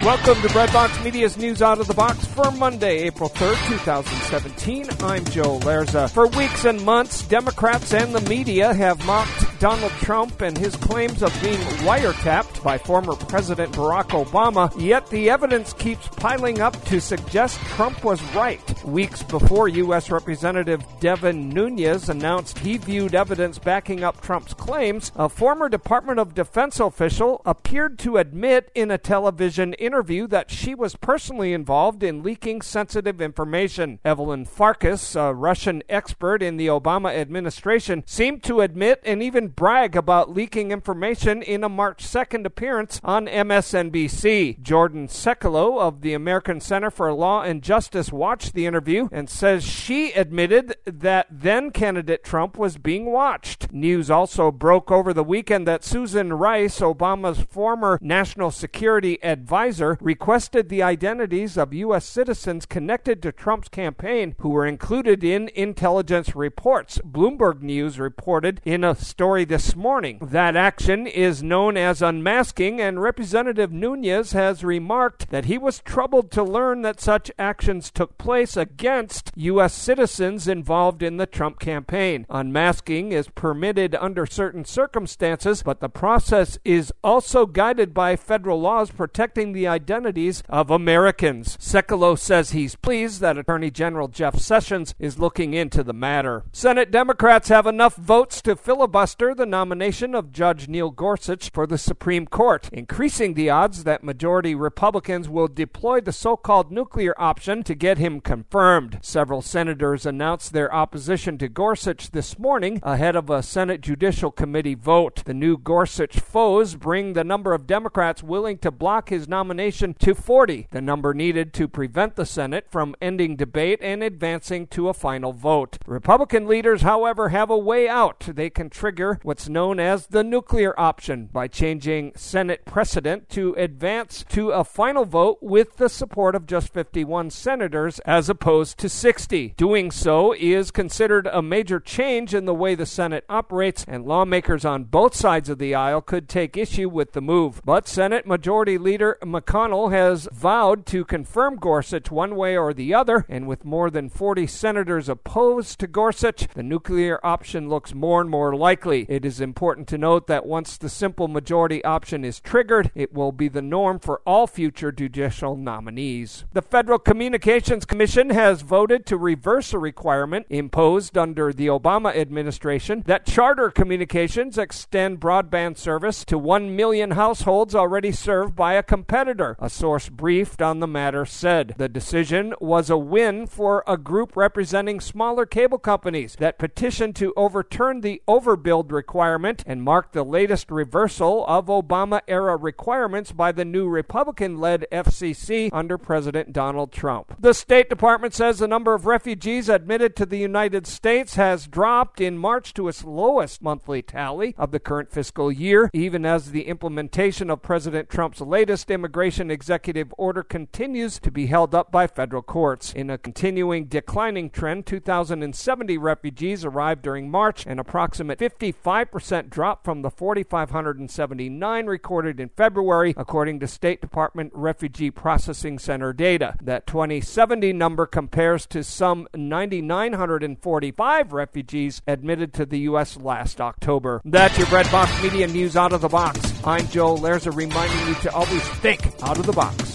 Welcome to Breadbox Media's News Out of the Box for Monday, April 3rd, 2017. I'm Joe Lerza. For weeks and months, Democrats and the media have mocked Donald Trump and his claims of being wiretapped by former President Barack Obama, yet the evidence keeps piling up to suggest Trump was right. Weeks before U.S. Representative Devin Nunes announced he viewed evidence backing up Trump's claims, a former Department of Defense official appeared to admit in a television interview that she was personally involved in leaking sensitive information. Evelyn Farkas, a Russian expert in the Obama administration, seemed to admit and even brag about leaking information in a March 2nd appearance on MSNBC. Jordan Sekelo of the American Center for Law and Justice watched the interview and says she admitted that then-candidate Trump was being watched. News also broke over the weekend that Susan Rice, Obama's former national security advisor, requested the identities of U.S. citizens connected to Trump's campaign who were included in intelligence reports. Bloomberg News reported in a story this morning. That action is known as unmasking, and Representative Nunes has remarked that he was troubled to learn that such actions took place against U.S. citizens involved in the Trump campaign. Unmasking is permitted under certain circumstances, but the process is also guided by federal laws protecting the identities of Americans. Sekelo says he's pleased that Attorney General Jeff Sessions is looking into the matter. Senate Democrats have enough votes to filibuster the nomination of Judge Neil Gorsuch for the Supreme Court, increasing the odds that majority Republicans will deploy the so-called nuclear option to get him confirmed. Several senators announced their opposition to Gorsuch this morning ahead of a Senate Judicial Committee vote. The new Gorsuch foes bring the number of Democrats willing to block his nomination to 40, the number needed to prevent the Senate from ending debate and advancing to a final vote. Republican leaders, however, have a way out. They can trigger what's known as the nuclear option by changing Senate precedent to advance to a final vote with the support of just 51 senators as opposed to 60. Doing so is considered a major change in the way the Senate operates, and lawmakers on both sides of the aisle could take issue with the move. But Senate Majority Leader McConnell has vowed to confirm Gorsuch one way or the other, and with more than 40 senators opposed to Gorsuch, the nuclear option looks more and more likely. It is important to note that once the simple majority option is triggered, it will be the norm for all future judicial nominees. The Federal Communications Commission has voted to reverse a requirement imposed under the Obama administration that Charter Communications extend broadband service to 1 million households already served by a competitor. A source briefed on the matter said the decision was a win for a group representing smaller cable companies that petitioned to overturn the overbuild requirement and marked the latest reversal of Obama-era requirements by the new Republican-led FCC under President Donald Trump. The State Department says the number of refugees admitted to the United States has dropped in March to its lowest monthly tally of the current fiscal year, even as the implementation of President Trump's latest immigration executive order continues to be held up by federal courts. In a continuing declining trend, 2,070 refugees arrived during March, an approximate 55% drop from the 4,579 recorded in February, according to State Department Refugee Processing Center data. That 2070 number compares to some 9,945 refugees admitted to the U.S. last October. That's your Breadbox Media News Out of the Box. I'm Joe Lerza, reminding you to always think out of the box.